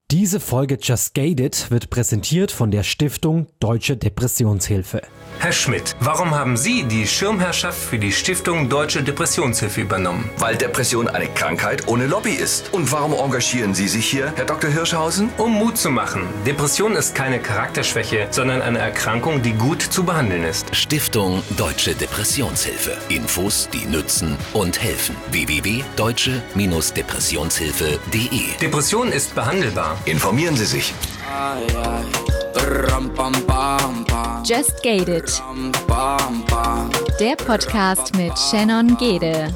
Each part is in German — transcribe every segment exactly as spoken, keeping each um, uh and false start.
Diese Folge Just Gate It wird präsentiert von der Stiftung Deutsche Depressionshilfe. Herr Schmidt, warum haben Sie die Schirmherrschaft für die Stiftung Deutsche Depressionshilfe übernommen? Weil Depression eine Krankheit ohne Lobby ist. Und warum engagieren Sie sich hier, Herr Doktor Hirschhausen? Um Mut zu machen. Depression ist keine Charakterschwäche, sondern eine Erkrankung, die gut zu behandeln ist. Stiftung Deutsche Depressionshilfe. Infos, die nützen und helfen. w w w punkt deutsche Depressionshilfe punkt d e. Depression ist behandelbar. Informieren Sie sich. Just Gate It. Der Podcast mit Shannon Gede.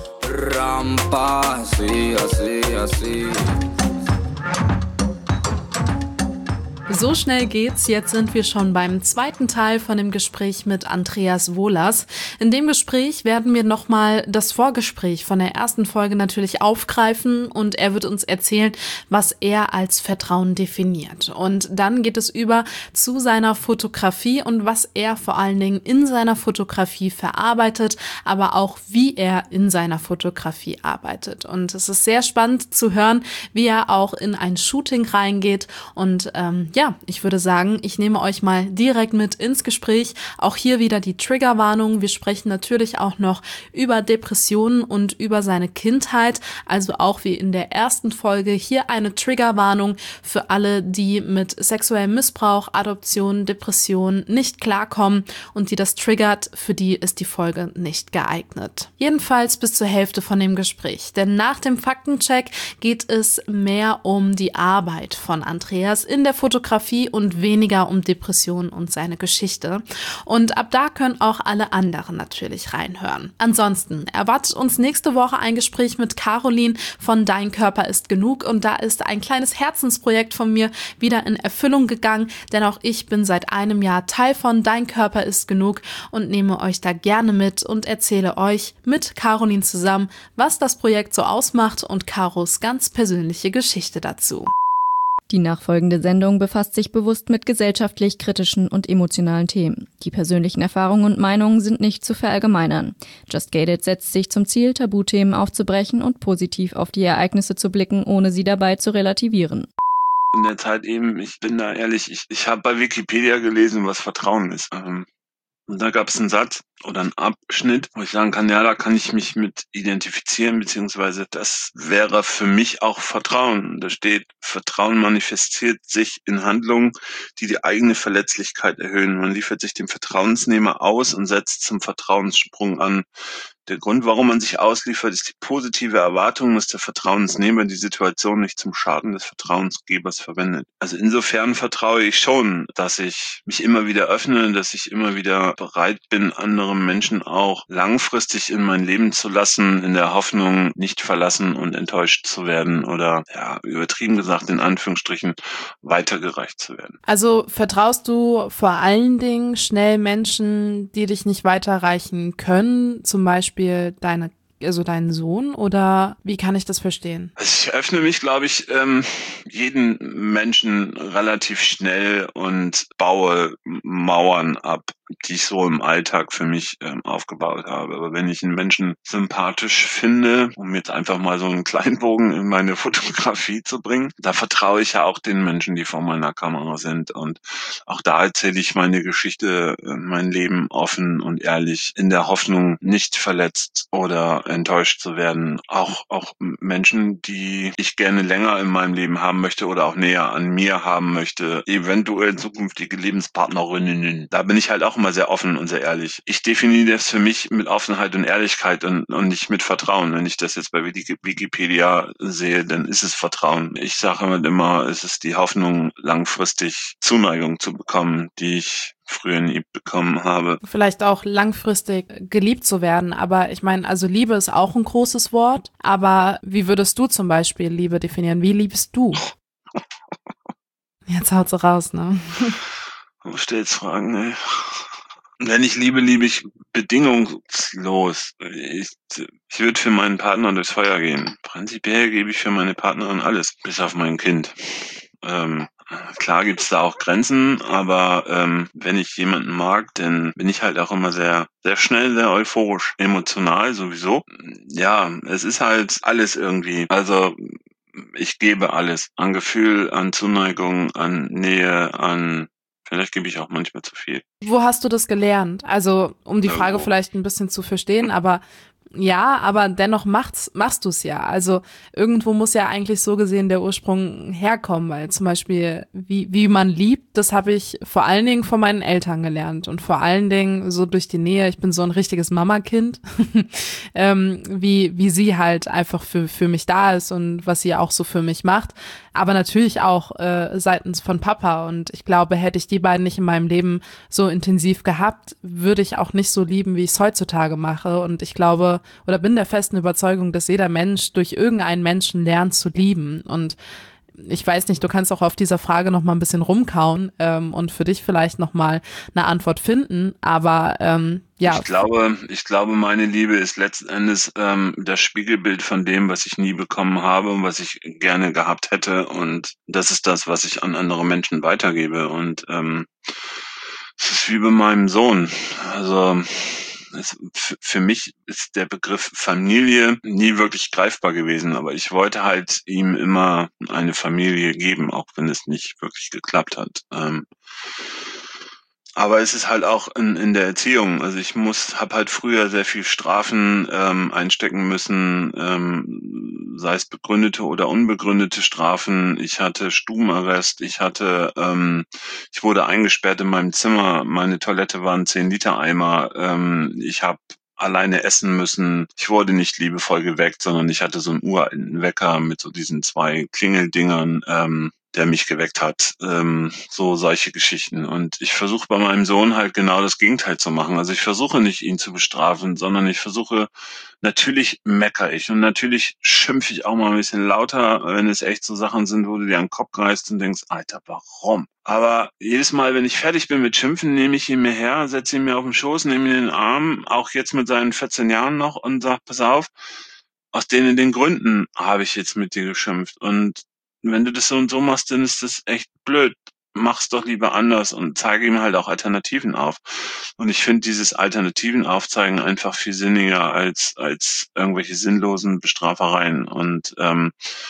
So schnell geht's, jetzt sind wir schon beim zweiten Teil von dem Gespräch mit Andreas Wohlers. In dem Gespräch werden wir nochmal das Vorgespräch von der ersten Folge natürlich aufgreifen und er wird uns erzählen, was er als Vertrauen definiert. Und dann geht es über zu seiner Fotografie und was er vor allen Dingen in seiner Fotografie verarbeitet, aber auch wie er in seiner Fotografie arbeitet. Und es ist sehr spannend zu hören, wie er auch in ein Shooting reingeht und ähm, ja, ich würde sagen, ich nehme euch mal direkt mit ins Gespräch. Auch hier wieder die Triggerwarnung. Wir sprechen natürlich auch noch über Depressionen und über seine Kindheit. Also auch wie in der ersten Folge hier eine Triggerwarnung für alle, die mit sexuellem Missbrauch, Adoption, Depression nicht klarkommen und die das triggert. Für die ist die Folge nicht geeignet. Jedenfalls bis zur Hälfte von dem Gespräch. Denn nach dem Faktencheck geht es mehr um die Arbeit von Andreas in der Fotografie und weniger um Depressionen und seine Geschichte. Und ab da können auch alle anderen natürlich reinhören. Ansonsten erwartet uns nächste Woche ein Gespräch mit Caroline von Dein Körper ist genug und da ist ein kleines Herzensprojekt von mir wieder in Erfüllung gegangen, denn auch ich bin seit einem Jahr Teil von Dein Körper ist genug und nehme euch da gerne mit und erzähle euch mit Caroline zusammen, was das Projekt so ausmacht und Caros ganz persönliche Geschichte dazu. Die nachfolgende Sendung befasst sich bewusst mit gesellschaftlich kritischen und emotionalen Themen. Die persönlichen Erfahrungen und Meinungen sind nicht zu verallgemeinern. Just Gate It setzt sich zum Ziel, Tabuthemen aufzubrechen und positiv auf die Ereignisse zu blicken, ohne sie dabei zu relativieren. In der Zeit eben, ich bin da ehrlich, ich, ich habe bei Wikipedia gelesen, was Vertrauen ist. Ähm, und da gab es einen Satz oder einen Abschnitt, wo ich sagen kann, ja, da kann ich mich mit identifizieren, beziehungsweise das wäre für mich auch Vertrauen. Da steht, Vertrauen manifestiert sich in Handlungen, die die eigene Verletzlichkeit erhöhen. Man liefert sich dem Vertrauensnehmer aus und setzt zum Vertrauenssprung an. Der Grund, warum man sich ausliefert, ist die positive Erwartung, dass der Vertrauensnehmer die Situation nicht zum Schaden des Vertrauensgebers verwendet. Also insofern vertraue ich schon, dass ich mich immer wieder öffne, dass ich immer wieder bereit bin, andere Menschen auch langfristig in mein Leben zu lassen, in der Hoffnung, nicht verlassen und enttäuscht zu werden oder, ja, übertrieben gesagt, in Anführungsstrichen, weitergereicht zu werden. Also vertraust du vor allen Dingen schnell Menschen, die dich nicht weiterreichen können, zum Beispiel deine, also deinen Sohn, oder wie kann ich das verstehen? Also ich öffne mich, glaube ich, ähm, jeden Menschen relativ schnell und baue Mauern ab, die ich so im Alltag für mich ähm, aufgebaut habe. Aber wenn ich einen Menschen sympathisch finde, um jetzt einfach mal so einen kleinen Bogen in meine Fotografie zu bringen, da vertraue ich ja auch den Menschen, die vor meiner Kamera sind. Und auch da erzähle ich meine Geschichte, mein Leben offen und ehrlich, in der Hoffnung, nicht verletzt oder enttäuscht zu werden. Auch, auch Menschen, die ich gerne länger in meinem Leben haben möchte oder auch näher an mir haben möchte, eventuell zukünftige Lebenspartnerinnen. Da bin ich halt auch immer sehr offen und sehr ehrlich. Ich definiere das für mich mit Offenheit und Ehrlichkeit und, und nicht mit Vertrauen. Wenn ich das jetzt bei Wikipedia sehe, dann ist es Vertrauen. Ich sage immer, es ist die Hoffnung, langfristig Zuneigung zu bekommen, die ich früher nie bekommen habe. Vielleicht auch langfristig geliebt zu werden, aber ich meine, also Liebe ist auch ein großes Wort, aber wie würdest du zum Beispiel Liebe definieren? Wie liebst du? Jetzt haut sie raus, ne? Du stellst Fragen, ey. Wenn ich liebe, liebe ich bedingungslos. Ich, ich würde für meinen Partner durchs Feuer gehen. Prinzipiell gebe ich für meine Partnerin alles, bis auf mein Kind. Ähm, klar gibt's da auch Grenzen, aber ähm, wenn ich jemanden mag, dann bin ich halt auch immer sehr, sehr schnell, sehr euphorisch, emotional sowieso. Ja, es ist halt alles irgendwie. Also ich gebe alles. An Gefühl, an Zuneigung, an Nähe, an, vielleicht gebe ich auch manchmal zu viel. Wo hast du das gelernt? Also, um die Frage Irgendwo. vielleicht ein bisschen zu verstehen, aber ja, aber dennoch machst, machst du es ja. Also irgendwo muss ja eigentlich so gesehen der Ursprung herkommen, weil zum Beispiel, wie, wie man liebt, das habe ich vor allen Dingen von meinen Eltern gelernt und vor allen Dingen so durch die Nähe. Ich bin so ein richtiges Mamakind, ähm, wie, wie sie halt einfach für, für mich da ist und was sie auch so für mich macht. Aber natürlich auch äh, seitens von Papa. Und ich glaube, hätte ich die beiden nicht in meinem Leben so intensiv gehabt, würde ich auch nicht so lieben, wie ich es heutzutage mache. Und ich glaube, oder bin der festen Überzeugung, dass jeder Mensch durch irgendeinen Menschen lernt zu lieben. Und ich weiß nicht, du kannst auch auf dieser Frage noch mal ein bisschen rumkauen ähm, und für dich vielleicht noch mal eine Antwort finden. Aber ähm, ja. Ich glaube, ich glaube, meine Liebe ist letzten Endes ähm, das Spiegelbild von dem, was ich nie bekommen habe und was ich gerne gehabt hätte. Und das ist das, was ich an andere Menschen weitergebe. Und ähm, es ist wie bei meinem Sohn. Also es, f- für mich ist der Begriff Familie nie wirklich greifbar gewesen, aber ich wollte halt ihm immer eine Familie geben, auch wenn es nicht wirklich geklappt hat. Ähm, aber es ist halt auch in, in der Erziehung. Also ich muss, habe halt früher sehr viel Strafen ähm, einstecken müssen, ähm, sei es begründete oder unbegründete Strafen. Ich hatte Stubenarrest, ich hatte, ähm, ich wurde eingesperrt in meinem Zimmer. Meine Toilette war ein zehn Liter Eimer. Ähm, ich habe alleine essen müssen. Ich wurde nicht liebevoll geweckt, sondern ich hatte so einen uralten Wecker mit so diesen zwei Klingeldingern. Ähm, der mich geweckt hat, ähm, so solche Geschichten. Und ich versuche bei meinem Sohn halt genau das Gegenteil zu machen. Also ich versuche nicht, ihn zu bestrafen, sondern ich versuche, natürlich meckere ich und natürlich schimpfe ich auch mal ein bisschen lauter, wenn es echt so Sachen sind, wo du dir an den Kopf reißt und denkst, Alter, warum? Aber jedes Mal, wenn ich fertig bin mit Schimpfen, nehme ich ihn mir her, setze ihn mir auf den Schoß, nehme ihn in den Arm, auch jetzt mit seinen vierzehn Jahren noch und sag, pass auf, aus denen den Gründen habe ich jetzt mit dir geschimpft. Und wenn du das so und so machst, dann ist das echt blöd. Mach's doch lieber anders und zeige ihm halt auch Alternativen auf. Und ich finde dieses Alternativen aufzeigen einfach viel sinniger als als irgendwelche sinnlosen Bestrafereien. Und ähm,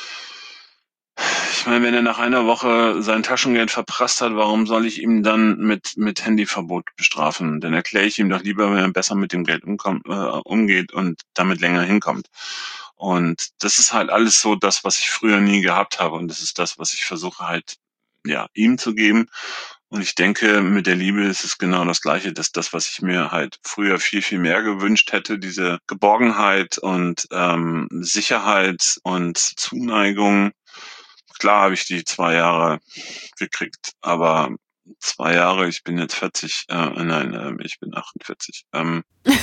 ich meine, wenn er nach einer Woche sein Taschengeld verprasst hat, warum soll ich ihm dann mit mit Handyverbot bestrafen? Dann erkläre ich ihm doch lieber, wenn er besser mit dem Geld umkommt, äh, umgeht und damit länger hinkommt. Und das ist halt alles so das, was ich früher nie gehabt habe. Und das ist das, was ich versuche halt, ja, ihm zu geben. Und ich denke, mit der Liebe ist es genau das Gleiche. Das ist das, was ich mir halt früher viel, viel mehr gewünscht hätte. Diese Geborgenheit und ähm, Sicherheit und Zuneigung. Klar habe ich die zwei Jahre gekriegt, aber zwei Jahre, ich bin jetzt vierzig, äh, nein, äh, ich bin achtundvierzig. Ähm,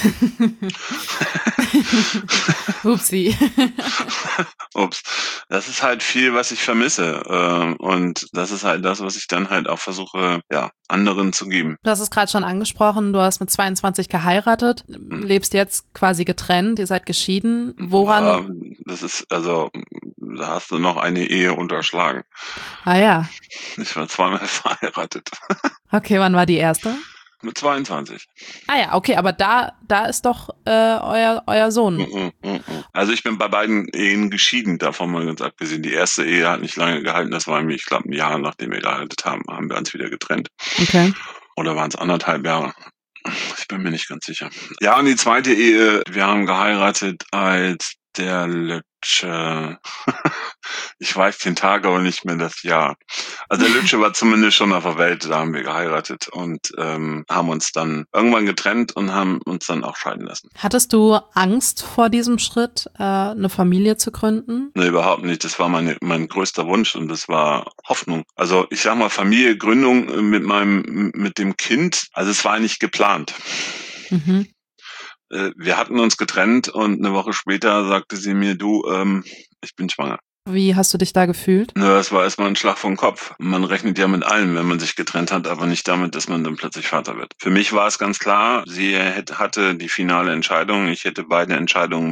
Upsi. Ups. Das ist halt viel, was ich vermisse. Äh, und das ist halt das, was ich dann halt auch versuche, ja, anderen zu geben. Du hast es gerade schon angesprochen, du hast mit zweiundzwanzig geheiratet, Hm. lebst jetzt quasi getrennt, ihr seid geschieden. Woran? Ähm, das ist, also, da hast du noch eine Ehe unterschlagen. Ah ja, Ich war zweimal verheiratet. okay, wann war die erste? Mit zweiundzwanzig. Ah ja, okay, aber da, da ist doch äh, euer, euer Sohn. Mhm, mhm. Also ich bin bei beiden Ehen geschieden, davon mal ganz abgesehen. Die erste Ehe hat nicht lange gehalten, das war irgendwie, ich glaube, ein Jahr, nachdem wir geheiratet haben, haben wir uns wieder getrennt. Okay. Oder waren es anderthalb Jahre? Ich bin mir nicht ganz sicher. Ja, und die zweite Ehe, wir haben geheiratet, als der Lütsche, ich weiß den Tag, aber nicht mehr das Jahr. Also der Lütsche war zumindest schon auf der Welt, da haben wir geheiratet und ähm, haben uns dann irgendwann getrennt und haben uns dann auch scheiden lassen. Hattest du Angst vor diesem Schritt, äh, eine Familie zu gründen? Nee, überhaupt nicht. Das war meine, mein größter Wunsch und das war Hoffnung. Also ich sag mal, Familiengründung mit meinem, mit dem Kind, also es war nicht geplant. Mhm. Äh, Wir hatten uns getrennt und eine Woche später sagte sie mir, du, ähm, ich bin schwanger. Wie hast du dich da gefühlt? Na, das war erstmal ein Schlag vom Kopf. Man rechnet ja mit allem, wenn man sich getrennt hat, aber nicht damit, dass man dann plötzlich Vater wird. Für mich war es ganz klar, sie hätte, hatte die finale Entscheidung. Ich hätte beide Entscheidungen mit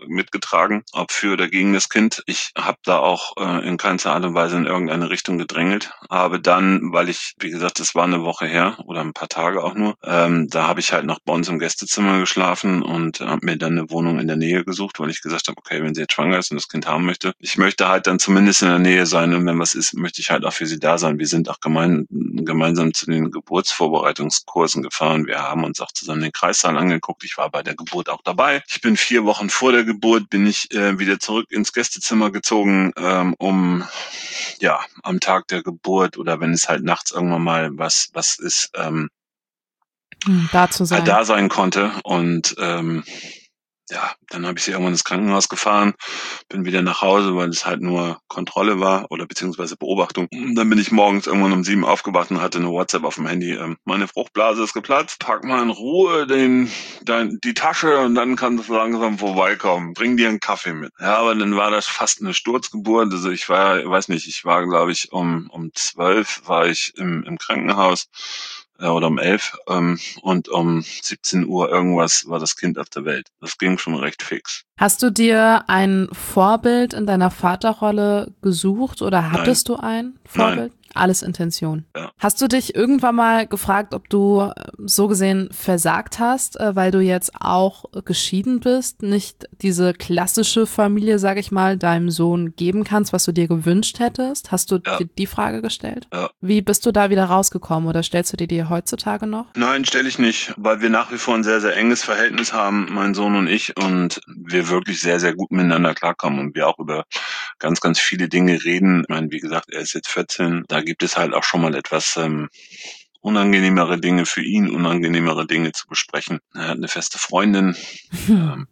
mitgetragen, ob für oder gegen das Kind. Ich habe da auch äh, in keinster Art und Weise in irgendeine Richtung gedrängelt. Aber dann, weil ich, wie gesagt, das war eine Woche her oder ein paar Tage auch nur, ähm, da habe ich halt noch bei uns im Gästezimmer geschlafen und habe mir dann eine Wohnung in der Nähe gesucht, weil ich gesagt habe, okay, wenn sie jetzt schwanger ist und das Kind haben möchte, ich möchte halt dann zumindest in der Nähe sein und wenn was ist, möchte ich halt auch für sie da sein. Wir sind auch gemein, gemeinsam zu den Geburtsvorbereitungskursen gefahren. Wir haben uns auch zusammen den Kreissaal angeguckt. Ich war bei der Geburt auch dabei. Ich bin vier Wochen vor der Geburt, bin ich äh, wieder zurück ins Gästezimmer gezogen, ähm, um ja am Tag der Geburt oder wenn es halt nachts irgendwann mal was was ist, ähm, hm, da zu sein. Halt da sein konnte und ähm, ja, dann habe ich sie irgendwann ins Krankenhaus gefahren, bin wieder nach Hause, weil es halt nur Kontrolle war oder beziehungsweise Beobachtung. Und dann bin ich morgens irgendwann um sieben aufgewacht und hatte eine WhatsApp auf dem Handy. Ähm, meine Fruchtblase ist geplatzt, pack mal in Ruhe den, dein, die Tasche und dann kannst du langsam vorbeikommen. Bring dir einen Kaffee mit. Ja, aber dann war das fast eine Sturzgeburt. Also ich war, ich weiß nicht, ich war glaube ich um um zwölf war ich im, im Krankenhaus. Oder um elf ähm, und um siebzehn Uhr irgendwas war das Kind auf der Welt. Das ging schon recht fix. Hast du dir ein Vorbild in deiner Vaterrolle gesucht oder hattest Nein. du ein Vorbild? Nein. Alles Intention. Ja. Hast du dich irgendwann mal gefragt, ob du so gesehen versagt hast, weil du jetzt auch geschieden bist, nicht diese klassische Familie, sag ich mal, deinem Sohn geben kannst, was du dir gewünscht hättest? Hast du Ja. dir die Frage gestellt? Ja. Wie bist du da wieder rausgekommen oder stellst du dir die heutzutage noch? Nein, stelle ich nicht, weil wir nach wie vor ein sehr, sehr enges Verhältnis haben, mein Sohn und ich, und wir wirklich sehr, sehr gut miteinander klarkommen und wir auch über ganz, ganz viele Dinge reden. Ich meine, wie gesagt, er ist jetzt vierzehn, da gibt es halt auch schon mal etwas ähm, unangenehmere Dinge für ihn, unangenehmere Dinge zu besprechen. Er hat eine feste Freundin. ähm,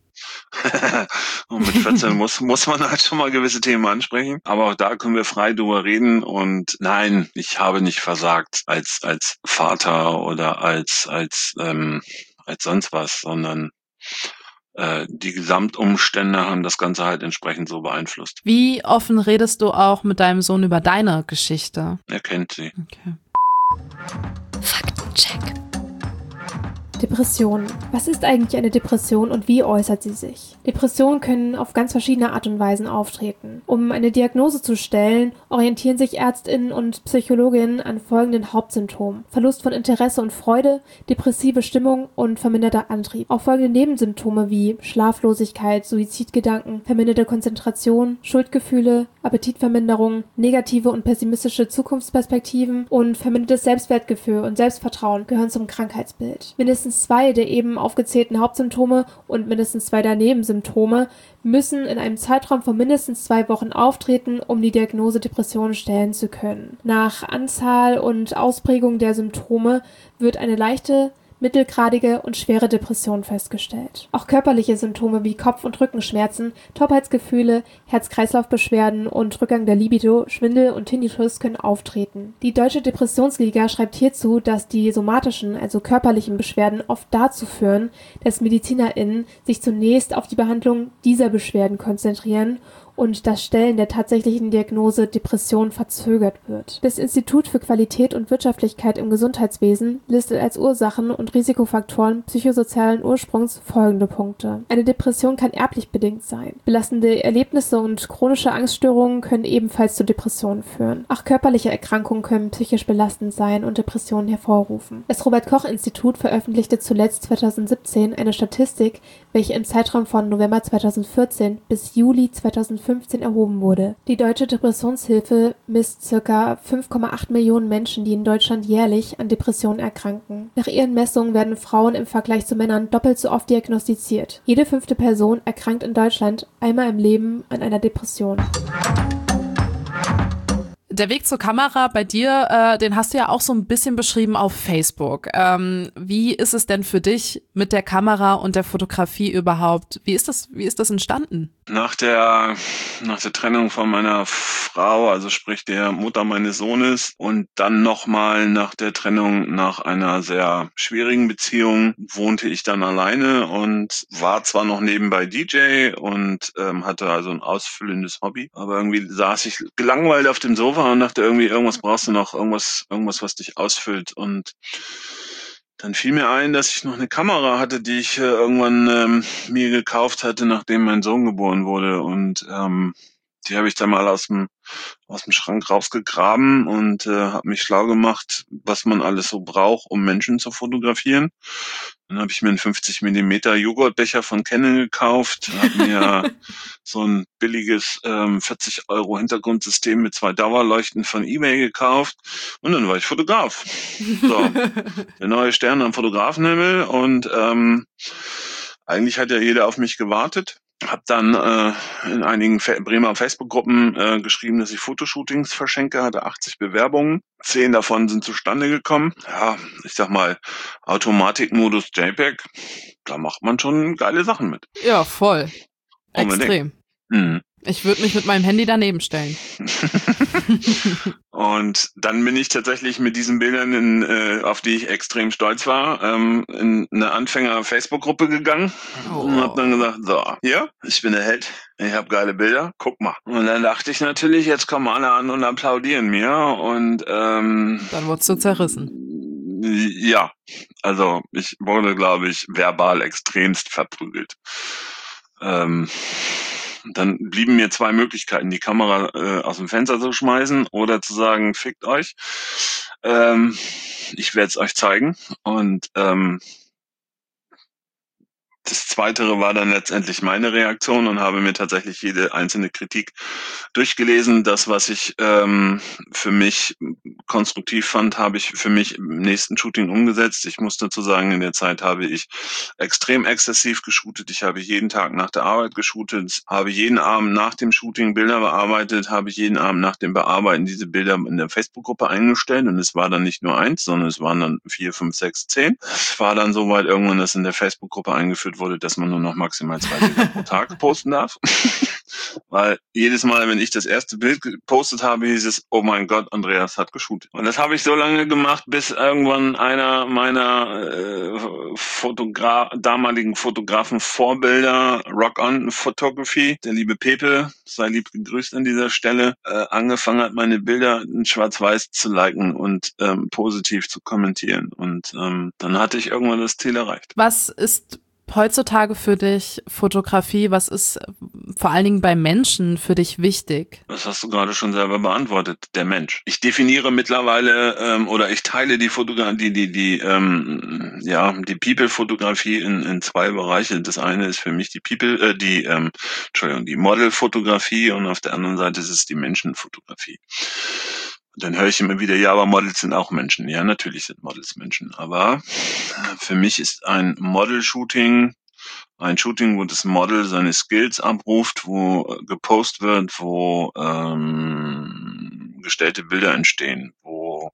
und mit vierzehn muss, muss man halt schon mal gewisse Themen ansprechen. Aber auch da können wir frei drüber reden. Und nein, ich habe nicht versagt als, als Vater oder als, als, ähm, als sonst was, sondern äh, die Gesamtumstände haben das Ganze halt entsprechend so beeinflusst. Wie offen redest du auch mit deinem Sohn über deine Geschichte? Er kennt sie. Okay. Faktencheck. Depression. Was ist eigentlich eine Depression und wie äußert sie sich? Depressionen können auf ganz verschiedene Art und Weisen auftreten. Um eine Diagnose zu stellen, orientieren sich ÄrztInnen und Psychologinnen an folgenden Hauptsymptomen: Verlust von Interesse und Freude, depressive Stimmung und verminderter Antrieb. Auch folgende Nebensymptome wie Schlaflosigkeit, Suizidgedanken, verminderte Konzentration, Schuldgefühle, Appetitverminderung, negative und pessimistische Zukunftsperspektiven und vermindertes Selbstwertgefühl und Selbstvertrauen gehören zum Krankheitsbild. Mindestens zwei der eben aufgezählten Hauptsymptome und mindestens zwei der Nebensymptome müssen in einem Zeitraum von mindestens zwei Wochen auftreten, um die Diagnose Depression stellen zu können. Nach Anzahl und Ausprägung der Symptome wird eine leichte, mittelgradige und schwere Depression festgestellt. Auch körperliche Symptome wie Kopf- und Rückenschmerzen, Taubheitsgefühle, Herz-Kreislauf-Beschwerden und Rückgang der Libido, Schwindel und Tinnitus können auftreten. Die Deutsche Depressionsliga schreibt hierzu, dass die somatischen, also körperlichen Beschwerden oft dazu führen, dass MedizinerInnen sich zunächst auf die Behandlung dieser Beschwerden konzentrieren und das Stellen der tatsächlichen Diagnose Depression verzögert wird. Das Institut für Qualität und Wirtschaftlichkeit im Gesundheitswesen listet als Ursachen und Risikofaktoren psychosozialen Ursprungs folgende Punkte. Eine Depression kann erblich bedingt sein. Belastende Erlebnisse und chronische Angststörungen können ebenfalls zu Depressionen führen. Auch körperliche Erkrankungen können psychisch belastend sein und Depressionen hervorrufen. Das Robert-Koch-Institut veröffentlichte zuletzt zweitausendsiebzehn eine Statistik, welche im Zeitraum von November zweitausendvierzehn bis Juli zweitausendfünfzehn erhoben wurde. Die Deutsche Depressionshilfe misst ca. fünf Komma acht Millionen Menschen, die in Deutschland jährlich an Depressionen erkranken. Nach ihren Messungen werden Frauen im Vergleich zu Männern doppelt so oft diagnostiziert. Jede fünfte Person erkrankt in Deutschland einmal im Leben an einer Depression. Der Weg zur Kamera bei dir, äh, den hast du ja auch so ein bisschen beschrieben auf Facebook. Ähm, wie ist es denn für dich mit der Kamera und der Fotografie überhaupt? Wie ist das, wie ist das entstanden? Nach der, nach der Trennung von meiner Frau, also sprich der Mutter meines Sohnes, und dann nochmal nach der Trennung nach einer sehr schwierigen Beziehung, wohnte ich dann alleine und war zwar noch nebenbei D J und ähm, hatte also ein ausfüllendes Hobby, aber irgendwie saß ich gelangweilt auf dem Sofa und dachte irgendwie, irgendwas brauchst du noch, irgendwas, irgendwas, was dich ausfüllt. Und dann fiel mir ein, dass ich noch eine Kamera hatte, die ich äh, irgendwann ähm, mir gekauft hatte, nachdem mein Sohn geboren wurde. Und ähm, die habe ich dann mal aus dem aus dem Schrank rausgegraben und äh, habe mich schlau gemacht, was man alles so braucht, um Menschen zu fotografieren. Dann habe ich mir einen fünfzig Millimeter Joghurtbecher von Canon gekauft, habe mir so ein billiges ähm, vierzig Euro Hintergrundsystem mit zwei Dauerleuchten von eBay gekauft und dann war ich Fotograf. So, der neue Stern am Fotografenhimmel und ähm, eigentlich hat ja jeder auf mich gewartet. Hab dann äh, in einigen Fe- Bremer Facebook-Gruppen äh, geschrieben, dass ich Fotoshootings verschenke, hatte achtzig Bewerbungen. Zehn davon sind zustande gekommen. Ja, ich sag mal, Automatikmodus JPEG, da macht man schon geile Sachen mit. Ja, voll. Unbedingt. Extrem. Mhm. Ich würde mich mit meinem Handy daneben stellen. Und dann bin ich tatsächlich mit diesen Bildern, in, äh, auf die ich extrem stolz war, ähm, in eine Anfänger-Facebook-Gruppe gegangen oh. und hab dann gesagt, so, hier, ich bin der Held, ich habe geile Bilder, guck mal. Und dann dachte ich natürlich, jetzt kommen alle an und applaudieren mir und ähm, dann wurdest du zerrissen. Ja, also ich wurde, glaube ich, verbal extremst verprügelt. Ähm, Dann blieben mir zwei Möglichkeiten, die Kamera äh, aus dem Fenster zu schmeißen oder zu sagen, fickt euch. Ähm, ich werde es euch zeigen. Und ähm, das Zweitere war dann letztendlich meine Reaktion und habe mir tatsächlich jede einzelne Kritik durchgelesen. Das, was ich ähm, für mich konstruktiv fand, habe ich für mich im nächsten Shooting umgesetzt. Ich muss dazu sagen, in der Zeit habe ich extrem exzessiv geshootet. Ich habe jeden Tag nach der Arbeit geshootet, habe jeden Abend nach dem Shooting Bilder bearbeitet, habe jeden Abend nach dem Bearbeiten diese Bilder in der Facebook-Gruppe eingestellt. Und es war dann nicht nur eins, sondern es waren dann vier, fünf, sechs, zehn. Es war dann soweit irgendwann, dass in der Facebook-Gruppe eingeführt wurde, dass man nur noch maximal zwei Bilder pro Tag posten darf. Weil jedes Mal, wenn ich das erste Bild gepostet habe, hieß es, oh mein Gott, Andreas hat geshootet. Und das habe ich so lange gemacht, bis irgendwann einer meiner äh, Fotogra- damaligen Fotografen-Vorbilder, Rock On Photography, der liebe Pepe, sei lieb gegrüßt an dieser Stelle, äh, angefangen hat, meine Bilder in Schwarz-Weiß zu liken und ähm, positiv zu kommentieren. Und ähm, dann hatte ich irgendwann das Ziel erreicht. Was ist heutzutage für dich Fotografie? Was ist vor allen Dingen bei Menschen für dich wichtig? Das hast du gerade schon selber beantwortet, der Mensch. Ich definiere mittlerweile ähm, oder ich teile die Fotografie, die die die ähm, ja die People-Fotografie in in zwei Bereiche. Das eine ist für mich die People, äh, die ähm, Entschuldigung, die Model-Fotografie und auf der anderen Seite ist es die Menschenfotografie. Und dann höre ich immer wieder, ja, aber Models sind auch Menschen. Ja, natürlich sind Models Menschen. Aber für mich ist ein Model-Shooting ein Shooting, wo das Model seine Skills abruft, wo gepostet wird, wo ähm, gestellte Bilder entstehen, wo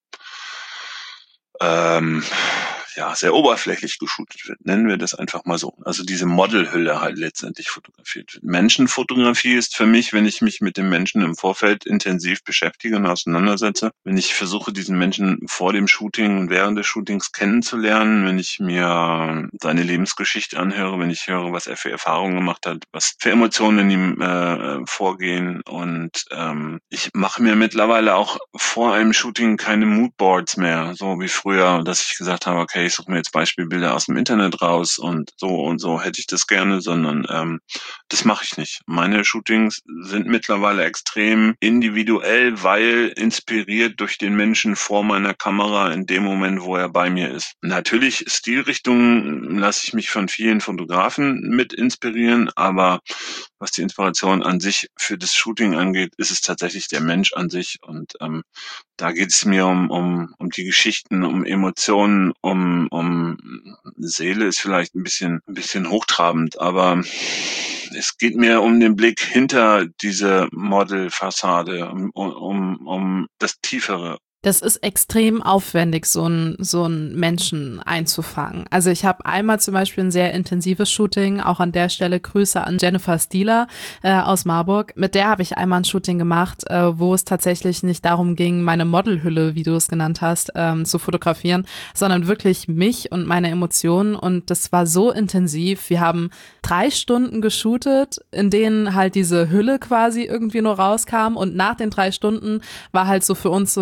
ähm, ja sehr oberflächlich geshootet wird. Nennen wir das einfach mal so. Also diese Modelhülle halt letztendlich fotografiert wird. Menschenfotografie ist für mich, wenn ich mich mit dem Menschen im Vorfeld intensiv beschäftige und auseinandersetze, wenn ich versuche, diesen Menschen vor dem Shooting und während des Shootings kennenzulernen, wenn ich mir seine Lebensgeschichte anhöre, wenn ich höre, was er für Erfahrungen gemacht hat, was für Emotionen in ihm äh, vorgehen und ähm, ich mache mir mittlerweile auch vor einem Shooting keine Moodboards mehr, so wie früher, dass ich gesagt habe, okay, ich suche mir jetzt Beispielbilder aus dem Internet raus und so und so hätte ich das gerne, sondern ähm, das mache ich nicht. Meine Shootings sind mittlerweile extrem individuell, weil inspiriert durch den Menschen vor meiner Kamera in dem Moment, wo er bei mir ist. Natürlich Stilrichtungen lasse ich mich von vielen Fotografen mit inspirieren, aber was die Inspiration an sich für das Shooting angeht, ist es tatsächlich der Mensch an sich und ähm, da geht es mir um, um, um die Geschichten, um Emotionen, um, um Seele ist vielleicht ein bisschen, ein bisschen hochtrabend, aber es geht mir um den Blick hinter diese Modelfassade, um, um, um das Tiefere. Das ist extrem aufwendig, so einen so einen Menschen einzufangen. Also ich habe einmal zum Beispiel ein sehr intensives Shooting, auch an der Stelle Grüße an Jennifer Stieler äh, aus Marburg. Mit der habe ich einmal ein Shooting gemacht, äh, wo es tatsächlich nicht darum ging, meine Modelhülle, wie du es genannt hast, ähm, zu fotografieren, sondern wirklich mich und meine Emotionen. Und das war so intensiv. Wir haben drei Stunden geshootet, in denen halt diese Hülle quasi irgendwie nur rauskam. Und nach den drei Stunden war halt so für uns so, ja, okay,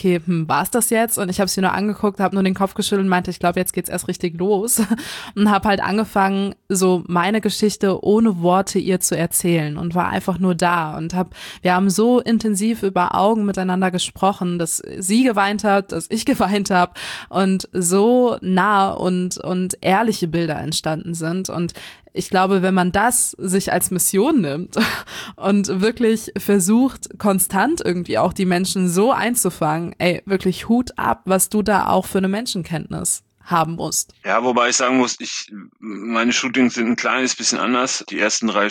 okay, hm, war es das jetzt? Und ich habe sie nur angeguckt, habe nur den Kopf geschüttelt und meinte, ich glaube, jetzt geht's erst richtig los. Und habe halt angefangen, so meine Geschichte ohne Worte ihr zu erzählen und war einfach nur da und hab, wir haben so intensiv über Augen miteinander gesprochen, dass sie geweint hat, dass ich geweint habe und so nah und und ehrliche Bilder entstanden sind. Und ich glaube, wenn man das sich als Mission nimmt und wirklich versucht, konstant irgendwie auch die Menschen so einzufangen, ey, wirklich Hut ab, was du da auch für eine Menschenkenntnis haben musst. Ja, wobei ich sagen muss, ich, meine Shootings sind ein kleines bisschen anders. Die ersten drei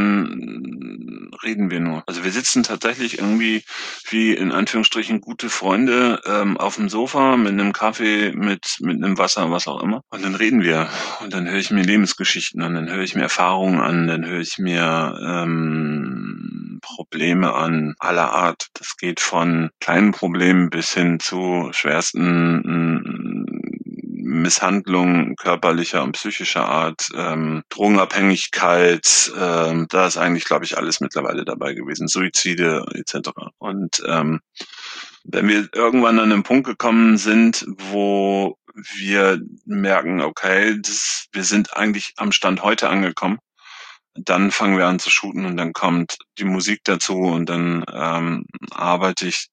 Stunden reden wir nur. Also wir sitzen tatsächlich irgendwie wie in Anführungsstrichen gute Freunde ähm, auf dem Sofa mit einem Kaffee, mit mit einem Wasser, was auch immer. Und dann reden wir. Und dann höre ich mir Lebensgeschichten an, dann höre ich mir Erfahrungen an, dann höre ich mir ähm, Probleme an aller Art. Das geht von kleinen Problemen bis hin zu schwersten Misshandlung körperlicher und psychischer Art, ähm, Drogenabhängigkeit, ähm, da ist eigentlich, glaube ich, alles mittlerweile dabei gewesen, Suizide et cetera. Und ähm, wenn wir irgendwann an einen Punkt gekommen sind, wo wir merken, okay, das, wir sind eigentlich am Stand heute angekommen, dann fangen wir an zu shooten und dann kommt die Musik dazu und dann ähm, arbeite ich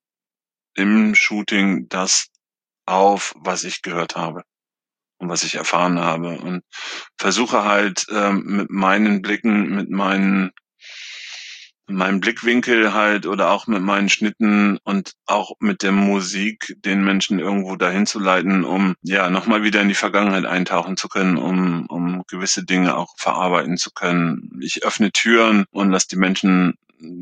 im Shooting das auf, was ich gehört habe und was ich erfahren habe und versuche halt ähm, mit meinen Blicken, mit meinen mit meinem Blickwinkel halt oder auch mit meinen Schnitten und auch mit der Musik den Menschen irgendwo dahin zu leiten, um ja nochmal wieder in die Vergangenheit eintauchen zu können, um um gewisse Dinge auch verarbeiten zu können. Ich öffne Türen und lasse die Menschen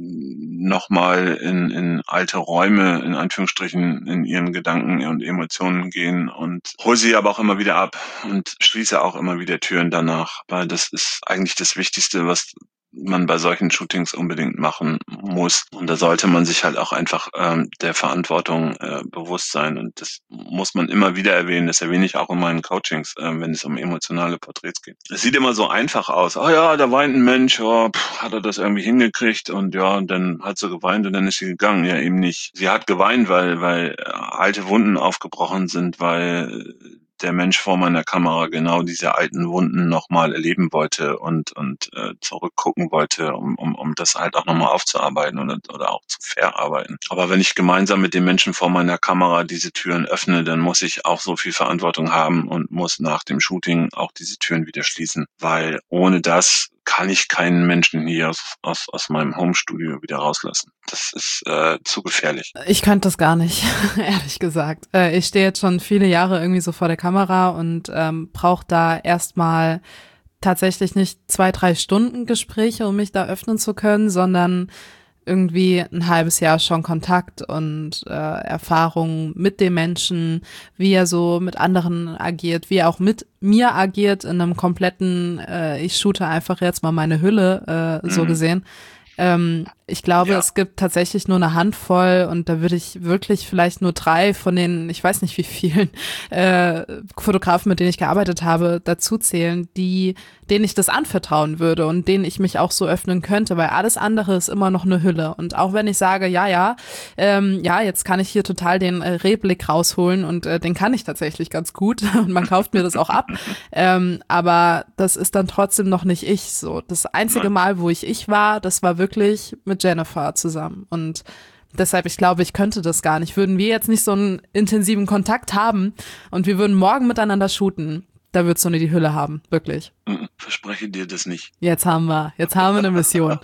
nochmal in, in alte Räume, in Anführungsstrichen, in ihren Gedanken und Emotionen gehen und hole sie aber auch immer wieder ab und schließe auch immer wieder Türen danach, weil das ist eigentlich das Wichtigste, was man bei solchen Shootings unbedingt machen muss. Und da sollte man sich halt auch einfach ähm, der Verantwortung äh, bewusst sein. Und das muss man immer wieder erwähnen. Das erwähne ich auch in meinen Coachings, äh, wenn es um emotionale Porträts geht. Es sieht immer so einfach aus. Oh ja, da weint ein Mensch, oh, pff, hat er das irgendwie hingekriegt und ja, und dann hat sie geweint und dann ist sie gegangen. Ja, eben nicht. Sie hat geweint, weil, weil alte Wunden aufgebrochen sind, weil der Mensch vor meiner Kamera genau diese alten Wunden nochmal erleben wollte und und äh, zurückgucken wollte, um um um das halt auch nochmal aufzuarbeiten oder oder auch zu verarbeiten. Aber wenn ich gemeinsam mit den Menschen vor meiner Kamera diese Türen öffne, dann muss ich auch so viel Verantwortung haben und muss nach dem Shooting auch diese Türen wieder schließen, weil ohne das kann ich keinen Menschen hier aus, aus, aus meinem Homestudio wieder rauslassen. Das ist äh, zu gefährlich. Ich könnte das gar nicht, ehrlich gesagt. Äh, ich stehe jetzt schon viele Jahre irgendwie so vor der Kamera und ähm, brauche da erstmal tatsächlich nicht zwei, drei Stunden Gespräche, um mich da öffnen zu können, sondern irgendwie ein halbes Jahr schon Kontakt und äh, Erfahrung mit dem Menschen, wie er so mit anderen agiert, wie er auch mit mir agiert in einem kompletten, äh, ich shoote einfach jetzt mal meine Hülle, äh, mhm. so gesehen. Ähm, ich glaube, ja. Es gibt tatsächlich nur eine Handvoll und da würde ich wirklich vielleicht nur drei von den, ich weiß nicht wie vielen äh, Fotografen, mit denen ich gearbeitet habe, dazu zählen, die, denen ich das anvertrauen würde und denen ich mich auch so öffnen könnte, weil alles andere ist immer noch eine Hülle. Und auch wenn ich sage, ja, ja, ähm, ja, jetzt kann ich hier total den äh, Rehblick rausholen und äh, den kann ich tatsächlich ganz gut und man kauft mir das auch ab, ähm, aber das ist dann trotzdem noch nicht ich so. Das einzige Mal, wo ich ich war, das war wirklich mit Jennifer zusammen und deshalb, ich glaube, ich könnte das gar nicht. Würden wir jetzt nicht so einen intensiven Kontakt haben und wir würden morgen miteinander shooten, da würdest du nur die Hülle haben, wirklich. Verspreche dir das nicht. Jetzt haben wir, jetzt haben wir eine Mission.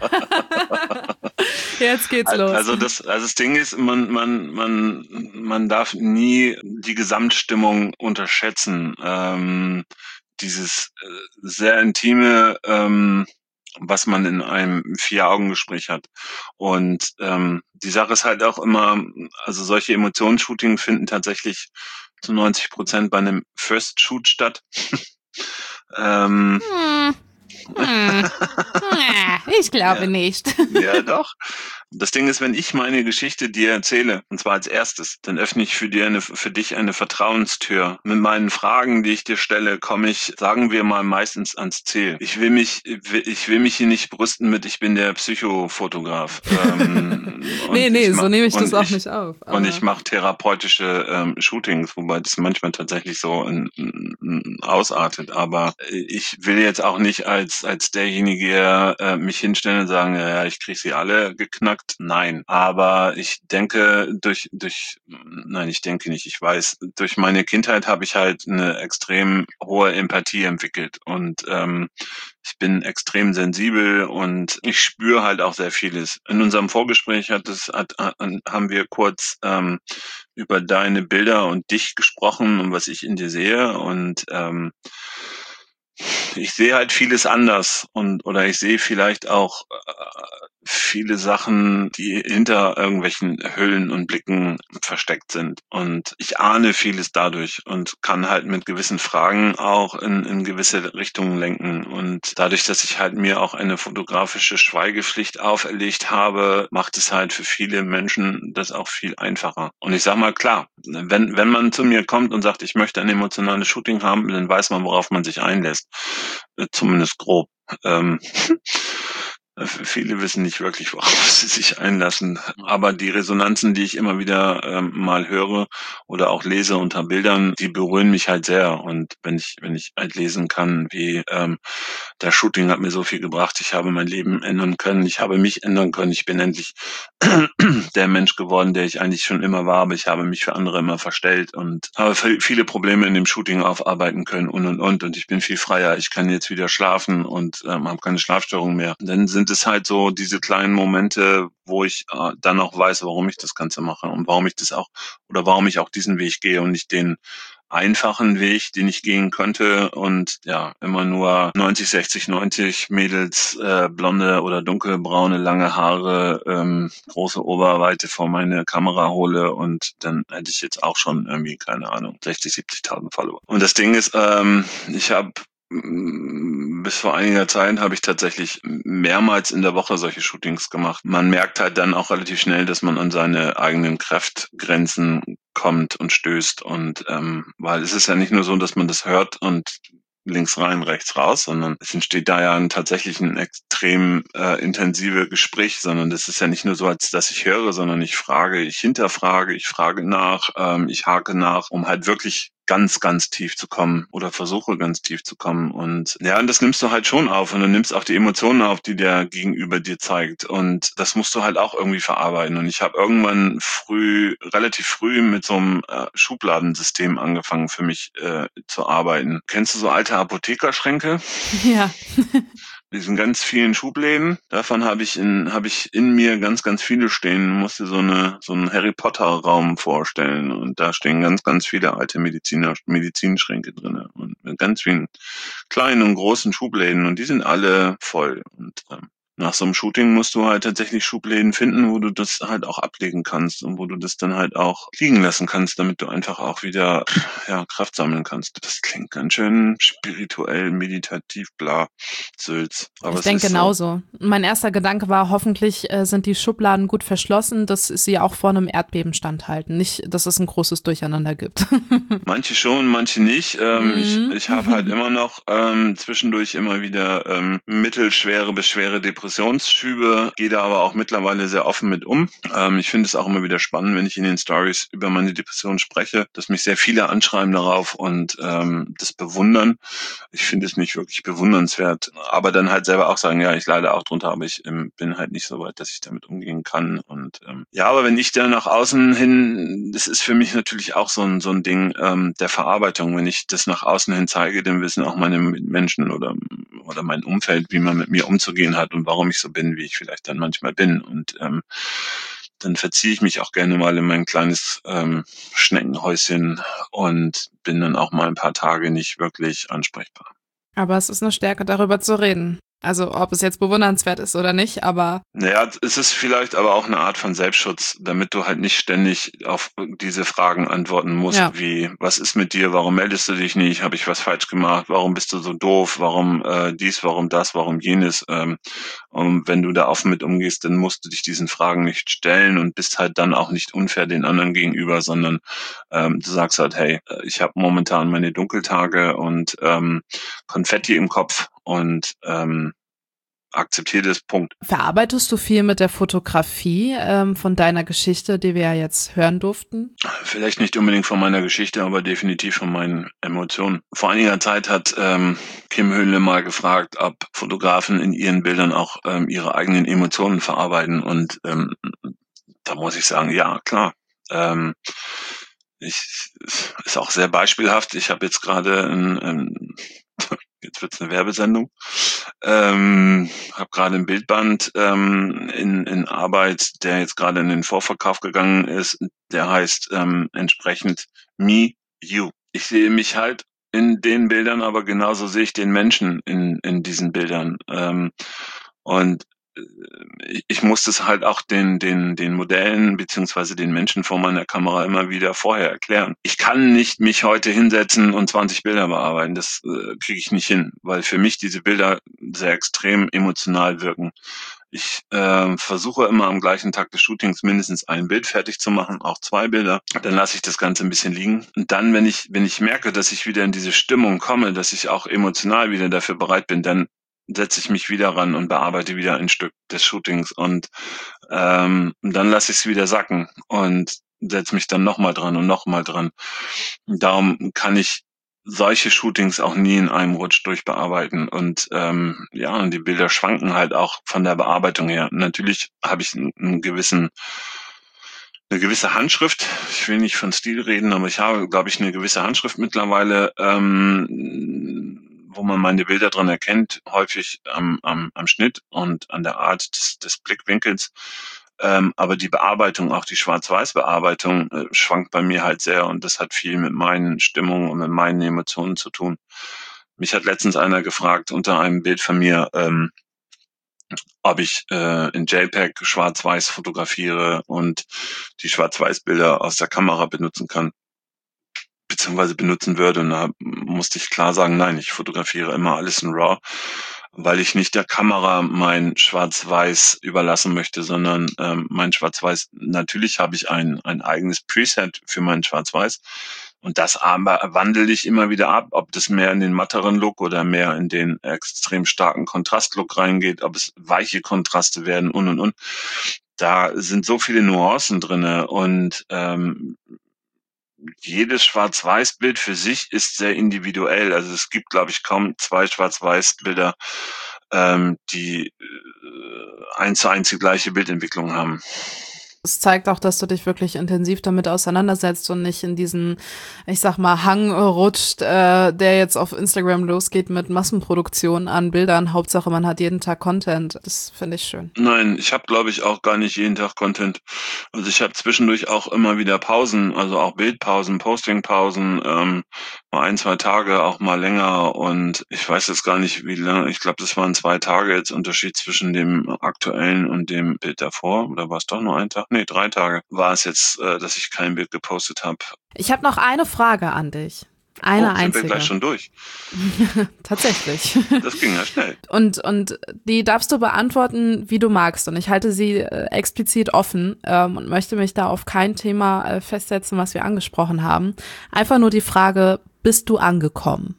Jetzt geht's los. Also das, also das Ding ist, man, man, man, man darf nie die Gesamtstimmung unterschätzen. Ähm, dieses äh, sehr intime, ähm, was man in einem Vier-Augen-Gespräch hat. Und ähm, die Sache ist halt auch immer, also solche Emotionsshootings finden tatsächlich zu neunzig Prozent bei einem First Shoot statt. ähm, hm. Hm. Ich glaube ja, nicht. Ja, doch. Das Ding ist, wenn ich meine Geschichte dir erzähle, und zwar als erstes, dann öffne ich für, dir eine, für dich eine Vertrauenstür. Mit meinen Fragen, die ich dir stelle, komme ich, sagen wir mal, meistens ans Ziel. Ich will mich, ich will mich hier nicht brüsten mit, ich bin der Psychofotograf. ähm, nee, nee, mach, so nehme ich das auch ich, nicht auf. Und ich mache therapeutische ähm, Shootings, wobei das manchmal tatsächlich so in, in, ausartet. Aber ich will jetzt auch nicht als, als derjenige äh, mich hinstellen und sagen, ja, ich kriege sie alle geknackt. Nein, aber ich denke durch durch nein, ich denke nicht, ich weiß, durch meine Kindheit habe ich halt eine extrem hohe Empathie entwickelt und ähm, ich bin extrem sensibel und ich spüre halt auch sehr vieles. In unserem Vorgespräch hat es hat, haben wir kurz ähm, über deine Bilder und dich gesprochen und was ich in dir sehe und ähm, ich sehe halt vieles anders und oder ich sehe vielleicht auch äh, viele Sachen, die hinter irgendwelchen Hüllen und Blicken versteckt sind. Und ich ahne vieles dadurch und kann halt mit gewissen Fragen auch in, in gewisse Richtungen lenken. Und dadurch, dass ich halt mir auch eine fotografische Schweigepflicht auferlegt habe, macht es halt für viele Menschen das auch viel einfacher. Und ich sag mal, klar, wenn, wenn man zu mir kommt und sagt, ich möchte ein emotionales Shooting haben, dann weiß man, worauf man sich einlässt. Zumindest grob. Ähm, Viele wissen nicht wirklich, worauf sie sich einlassen. Aber die Resonanzen, die ich immer wieder ähm, mal höre oder auch lese unter Bildern, die berühren mich halt sehr. Und wenn ich, wenn ich halt lesen kann, wie ähm, das Shooting hat mir so viel gebracht, ich habe mein Leben ändern können, ich habe mich ändern können, ich bin endlich der Mensch geworden, der ich eigentlich schon immer war, aber ich habe mich für andere immer verstellt und habe viele Probleme in dem Shooting aufarbeiten können und und und und ich bin viel freier. Ich kann jetzt wieder schlafen und ähm, habe keine Schlafstörung mehr. Und dann sind es halt so diese kleinen Momente, wo ich äh, dann auch weiß, warum ich das Ganze mache und warum ich das auch oder warum ich auch diesen Weg gehe und nicht den einfachen Weg, den ich gehen könnte und ja, immer nur neunzig, sechzig, neunzig Mädels, äh, blonde oder dunkelbraune, lange Haare, ähm, große Oberweite vor meine Kamera hole und dann hätte ich jetzt auch schon irgendwie, keine Ahnung, sechzig, siebzigtausend Follower. Und das Ding ist, ähm, ich habe bis vor einiger Zeit habe ich tatsächlich mehrmals in der Woche solche Shootings gemacht. Man merkt halt dann auch relativ schnell, dass man an seine eigenen Kraftgrenzen kommt und stößt. Und ähm, weil es ist ja nicht nur so, dass man das hört und links rein, rechts raus, sondern es entsteht da ja ein tatsächlich ein extrem äh, intensive Gespräch, sondern das ist ja nicht nur so, als dass ich höre, sondern ich frage, ich hinterfrage, ich frage nach, ähm, ich hake nach, um halt wirklich ganz, ganz tief zu kommen oder versuche ganz tief zu kommen. Und ja, und das nimmst du halt schon auf und du nimmst auch die Emotionen auf, die der Gegenüber dir zeigt. Und das musst du halt auch irgendwie verarbeiten. Und ich habe irgendwann früh, relativ früh mit so einem äh, Schubladensystem angefangen für mich äh, zu arbeiten. Kennst du so alte Apothekerschränke? Ja. Diesen ganz vielen Schubläden. Davon habe ich in habe ich in mir ganz ganz viele stehen. Musste so eine so einen Harry Potter Raum vorstellen und da stehen ganz ganz viele alte Mediziner Medizinschränke drinne und mit ganz vielen kleinen und großen Schubläden und die sind alle voll und ähm, nach so einem Shooting musst du halt tatsächlich Schubläden finden, wo du das halt auch ablegen kannst und wo du das dann halt auch liegen lassen kannst, damit du einfach auch wieder ja, Kraft sammeln kannst. Das klingt ganz schön spirituell, meditativ, bla, Sülz. Aber ich denke genauso. So. Mein erster Gedanke war, hoffentlich äh, sind die Schubladen gut verschlossen, dass sie auch vor einem Erdbeben standhalten. Nicht, dass es ein großes Durcheinander gibt. Manche schon, manche nicht. Ähm, mhm. Ich, ich habe halt immer noch ähm, zwischendurch immer wieder ähm, mittelschwere bis schwere Depressionen. Depressionsschübe, gehe da aber auch mittlerweile sehr offen mit um. Ähm, ich finde es auch immer wieder spannend, wenn ich in den Stories über meine Depression spreche, dass mich sehr viele anschreiben darauf und ähm, das bewundern. Ich finde es nicht wirklich bewundernswert, aber dann halt selber auch sagen, ja, ich leide auch drunter, aber ich ähm, bin halt nicht so weit, dass ich damit umgehen kann. Und ähm, ja, aber wenn ich da nach außen hin, das ist für mich natürlich auch so ein so ein Ding ähm, der Verarbeitung. Wenn ich das nach außen hin zeige, dann wissen auch meine Menschen oder oder mein Umfeld, wie man mit mir umzugehen hat und warum warum ich so bin, wie ich vielleicht dann manchmal bin. Und ähm, dann verziehe ich mich auch gerne mal in mein kleines ähm, Schneckenhäuschen und bin dann auch mal ein paar Tage nicht wirklich ansprechbar. Aber es ist eine Stärke, darüber zu reden. Also ob es jetzt bewundernswert ist oder nicht, aber... Naja, es ist vielleicht aber auch eine Art von Selbstschutz, damit du halt nicht ständig auf diese Fragen antworten musst, ja. wie, was ist mit dir, warum meldest du dich nicht, habe ich was falsch gemacht, warum bist du so doof, warum äh, dies, warum das, warum jenes. Ähm, und wenn du da offen mit umgehst, dann musst du dich diesen Fragen nicht stellen und bist halt dann auch nicht unfair den anderen gegenüber, sondern ähm, du sagst halt, hey, ich habe momentan meine Dunkeltage und ähm, Konfetti im Kopf und ähm, akzeptiere das, Punkt. Verarbeitest du viel mit der Fotografie ähm, von deiner Geschichte, die wir ja jetzt hören durften? Vielleicht nicht unbedingt von meiner Geschichte, aber definitiv von meinen Emotionen. Vor einiger Zeit hat ähm, Kim Höhnle mal gefragt, ob Fotografen in ihren Bildern auch ähm, ihre eigenen Emotionen verarbeiten. Und ähm, da muss ich sagen, ja, klar. Ähm, ich, ist auch sehr beispielhaft. Ich habe jetzt gerade ein, ein jetzt wird's eine Werbesendung. Ähm, habe gerade ein Bildband ähm, in, in Arbeit, der jetzt gerade in den Vorverkauf gegangen ist. Der heißt ähm, entsprechend Me, You. Ich sehe mich halt in den Bildern, aber genauso sehe ich den Menschen in, in diesen Bildern. Ähm, und ich musste es halt auch den, den, den Modellen beziehungsweise den Menschen vor meiner Kamera immer wieder vorher erklären. Ich kann nicht mich heute hinsetzen und zwanzig Bilder bearbeiten. Das äh, kriege ich nicht hin, weil für mich diese Bilder sehr extrem emotional wirken. Ich äh, versuche immer am gleichen Tag des Shootings mindestens ein Bild fertig zu machen, auch zwei Bilder. Dann lasse ich das Ganze ein bisschen liegen. Und dann, wenn ich, wenn ich merke, dass ich wieder in diese Stimmung komme, dass ich auch emotional wieder dafür bereit bin, dann setze ich mich wieder ran und bearbeite wieder ein Stück des Shootings und ähm, dann lasse ich es wieder sacken und setze mich dann nochmal dran und nochmal dran. Darum kann ich solche Shootings auch nie in einem Rutsch durchbearbeiten und ähm, ja, und die Bilder schwanken halt auch von der Bearbeitung her. Natürlich habe ich einen, einen gewissen eine gewisse Handschrift, ich will nicht von Stil reden, aber ich habe, glaube ich, eine gewisse Handschrift mittlerweile, ähm, wo man meine Bilder dran erkennt, häufig am, am, am Schnitt und an der Art des, des Blickwinkels. Ähm, aber die Bearbeitung, auch die Schwarz-Weiß-Bearbeitung, äh, schwankt bei mir halt sehr und das hat viel mit meinen Stimmungen und mit meinen Emotionen zu tun. Mich hat letztens einer gefragt unter einem Bild von mir, ähm, ob ich äh, in JPEG Schwarz-Weiß fotografiere und die Schwarz-Weiß-Bilder aus der Kamera benutzen kann, beziehungsweise benutzen würde. Und da musste ich klar sagen, nein, ich fotografiere immer alles in RAW, weil ich nicht der Kamera mein Schwarz-Weiß überlassen möchte, sondern ähm, mein Schwarz-Weiß, natürlich habe ich ein, ein eigenes Preset für mein Schwarz-Weiß und das aber wandle ich immer wieder ab, ob das mehr in den matteren Look oder mehr in den extrem starken Kontrastlook reingeht, ob es weiche Kontraste werden und und und. Da sind so viele Nuancen drinne und ähm, jedes Schwarz-Weiß-Bild für sich ist sehr individuell. Also es gibt, glaube ich, kaum zwei Schwarz-Weiß-Bilder, ähm, die äh, eins zu eins die gleiche Bildentwicklung haben. Es zeigt auch, dass du dich wirklich intensiv damit auseinandersetzt und nicht in diesen, ich sag mal, Hang rutscht, äh, der jetzt auf Instagram losgeht mit Massenproduktion an Bildern. Hauptsache, man hat jeden Tag Content. Das finde ich schön. Nein, ich habe, glaube ich, auch gar nicht jeden Tag Content. Also ich habe zwischendurch auch immer wieder Pausen, also auch Bildpausen, Postingpausen, ähm, mal ein, zwei Tage, auch mal länger. Und ich weiß jetzt gar nicht, wie lange. Ich glaube, das waren zwei Tage jetzt Unterschied zwischen dem aktuellen und dem Bild davor. Oder war es doch nur ein Tag? Nee, drei Tage war es jetzt, äh, dass ich kein Bild gepostet habe. Ich habe noch eine Frage an dich. Eine oh, sind einzige. wir gleich schon durch? Tatsächlich. Das ging ja schnell. Und, und die darfst du beantworten, wie du magst. Und ich halte sie äh, explizit offen ähm, und möchte mich da auf kein Thema äh, festsetzen, was wir angesprochen haben. Einfach nur die Frage, bist du angekommen?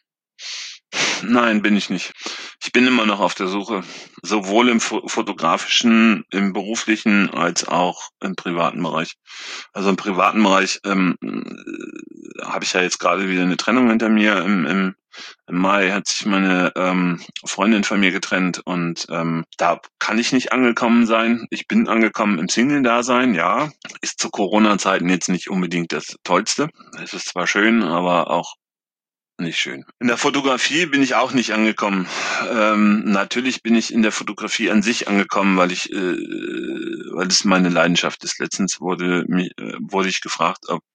Nein, bin ich nicht. Ich bin immer noch auf der Suche, sowohl im fotografischen, im beruflichen als auch im privaten Bereich. Also im privaten Bereich ähm, habe ich ja jetzt gerade wieder eine Trennung hinter mir. Im, im, im Mai hat sich meine ähm, Freundin von mir getrennt und ähm, da kann ich nicht angekommen sein. Ich bin angekommen im Single-Dasein, ja. Ist zu Corona-Zeiten jetzt nicht unbedingt das Tollste. Es ist zwar schön, aber auch nicht schön. In der Fotografie bin ich auch nicht angekommen. Ähm, natürlich bin ich in der Fotografie an sich angekommen, weil ich, äh, weil es meine Leidenschaft ist. Letztens wurde, mich, äh, wurde ich gefragt, ob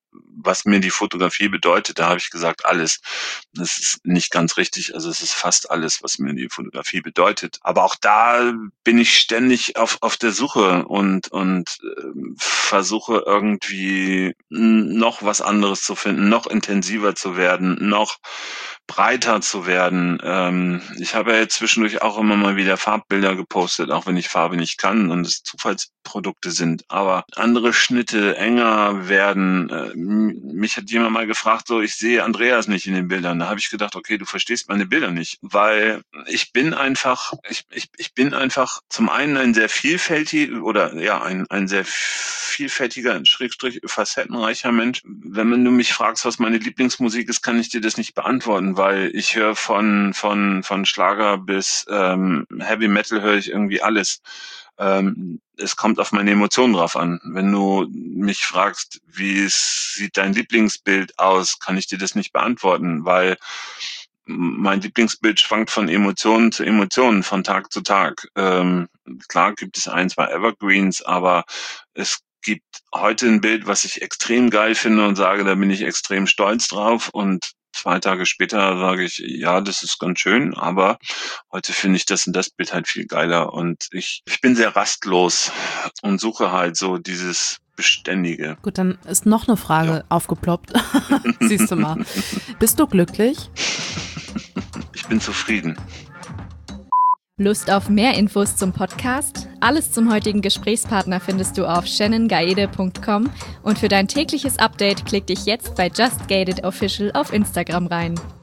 was mir die Fotografie bedeutet, da habe ich gesagt, alles. Das ist nicht ganz richtig, also es ist fast alles, was mir die Fotografie bedeutet. Aber auch da bin ich ständig auf auf der Suche und und äh, versuche irgendwie noch was anderes zu finden, noch intensiver zu werden, noch breiter zu werden. Ähm, ich habe ja jetzt zwischendurch auch immer mal wieder Farbbilder gepostet, auch wenn ich Farbe nicht kann und es Zufallsprodukte sind. Aber andere Schnitte enger werden. Äh, mich hat jemand mal gefragt, so, ich sehe Andreas nicht in den Bildern. Da habe ich gedacht, okay, du verstehst meine Bilder nicht, weil ich bin einfach, ich, ich, ich bin einfach zum einen ein sehr vielfältiger oder ja, ein, ein sehr vielfältiger, Schrägstrich, facettenreicher Mensch. Wenn du mich fragst, was meine Lieblingsmusik ist, kann ich dir das nicht beantworten, weil ich höre von von von Schlager bis ähm, Heavy Metal höre ich irgendwie alles. Ähm, es kommt auf meine Emotionen drauf an. Wenn du mich fragst, wie es sieht dein Lieblingsbild aus, kann ich dir das nicht beantworten, weil mein Lieblingsbild schwankt von Emotionen zu Emotionen, von Tag zu Tag. Ähm, klar gibt es ein, zwei Evergreens, aber es gibt heute ein Bild, was ich extrem geil finde und sage, da bin ich extrem stolz drauf, und zwei Tage später sage ich, ja, das ist ganz schön, aber heute finde ich das und das Bild halt viel geiler, und ich, ich bin sehr rastlos und suche halt so dieses Beständige. Gut, dann ist noch eine Frage ja. aufgeploppt. Siehst du mal. Bist du glücklich? Ich bin zufrieden. Lust auf mehr Infos zum Podcast? Alles zum heutigen Gesprächspartner findest du auf shannon gaede punkt com und für dein tägliches Update klick dich jetzt bei Just Gated Official auf Instagram rein.